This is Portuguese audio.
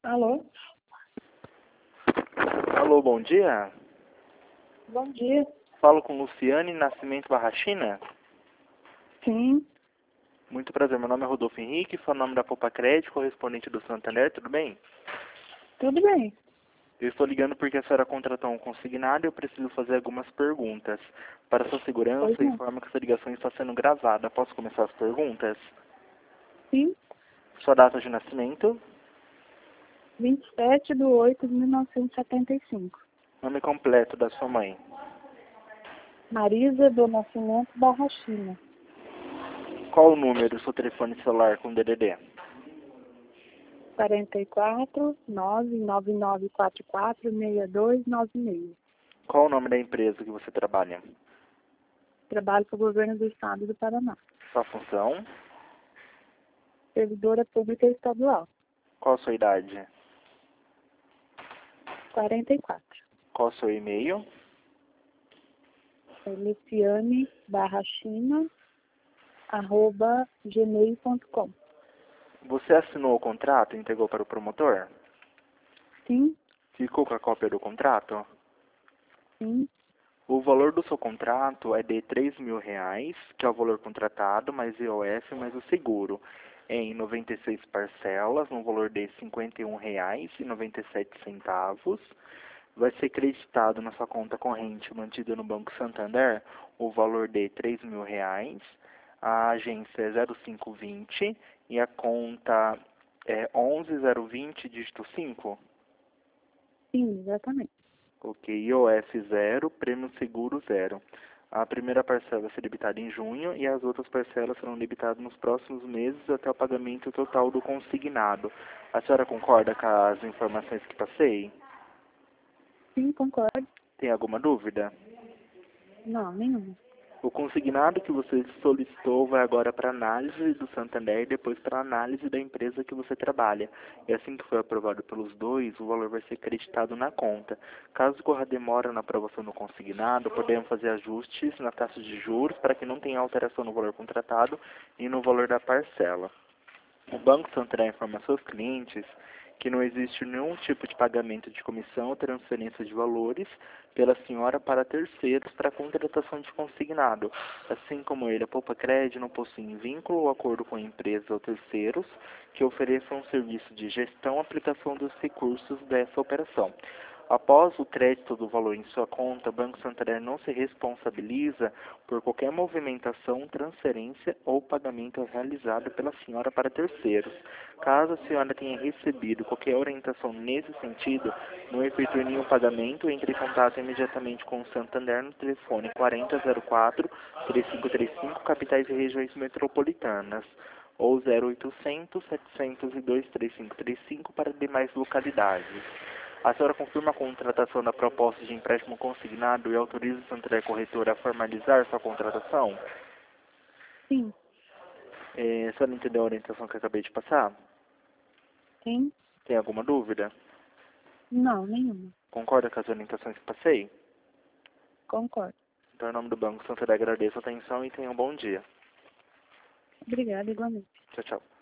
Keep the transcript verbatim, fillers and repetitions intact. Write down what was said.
Alô? Alô, bom dia. Bom dia. Falo com Luciane Nascimento Barrachina. Sim, Muito prazer, meu nome é Rodolfo Henrique, sou o nome da Poupa Crédito, correspondente do Santander, tudo bem? tudo bem. Eu estou ligando porque a senhora contratou um consignado e eu preciso fazer algumas perguntas. Para sua Pois segurança, não. informo que essa ligação está sendo gravada. Posso começar as perguntas? Sim, Sua data de nascimento, vinte e sete de oito de mil novecentos e setenta e cinco. nome completo da sua mãe. Marisa do Nascimento Barrachina. Qual o número do seu telefone celular com D D D? quarenta e quatro, nove nove nove quatro quatro, seis dois nove seis. Qual o nome da empresa que você trabalha? Trabalho para o governo do estado do Paraná. Sua função? Servidora pública estadual. Qual a sua idade? quarenta e quatro. Qual o seu e-mail? É Luciane Barrachina, arroba gmail ponto com. Você assinou o contrato e entregou para o promotor? Sim, Ficou com a cópia do contrato? sim, O valor do seu contrato é de três mil reais, que é o valor contratado, mais I O F, mais o seguro, em noventa e seis parcelas, no valor de cinquenta e um reais e noventa e sete centavos. Vai ser creditado na sua conta corrente mantida no Banco Santander o valor de três mil reais. A agência é zero cinco vinte e a conta é onze zero vinte, dígito cinco. sim, exatamente. Ok, I O F zero, prêmio seguro zero. A primeira parcela vai ser debitada em junho e as outras parcelas serão debitadas nos próximos meses até o pagamento total do consignado. A senhora concorda com as informações que passei? Sim, concordo. Tem alguma dúvida? Não, nenhuma. O consignado que você solicitou vai agora para análise do Santander e depois para análise da empresa que você trabalha. E assim que for aprovado pelos dois, o valor vai ser creditado na conta. Caso corra demora na aprovação do consignado, podemos fazer ajustes na taxa de juros para que não tenha alteração no valor contratado e no valor da parcela. O Banco Santander informa aos seus clientes que não existe nenhum tipo de pagamento de comissão ou transferência de valores pela senhora para terceiros para a contratação de consignado. Assim como ele, a Poupa Crédito não possui vínculo ou acordo com empresas ou terceiros que ofereçam um serviço de gestão e aplicação dos recursos dessa operação. Após o crédito do valor em sua conta, o Banco Santander não se responsabiliza por qualquer movimentação, transferência ou pagamento realizado pela senhora para terceiros. Caso a senhora tenha recebido qualquer orientação nesse sentido, não efetue nenhum pagamento, entre em contato imediatamente com o Santander no telefone quarenta zero quatro, três cinco três cinco, capitais e regiões metropolitanas, ou zero oitocentos, setecentos e dois, três cinco três cinco para demais localidades. A senhora confirma a contratação da proposta de empréstimo consignado e autoriza o Santander Corretora a formalizar sua contratação? Sim, É, a senhora entendeu a orientação que eu acabei de passar? sim, Tem alguma dúvida? não, nenhuma. Concorda com as orientações que passei? Concordo. Então, em nome do Banco Santander, agradeço a atenção e tenha um bom dia. Obrigada, igualmente. Tchau, tchau.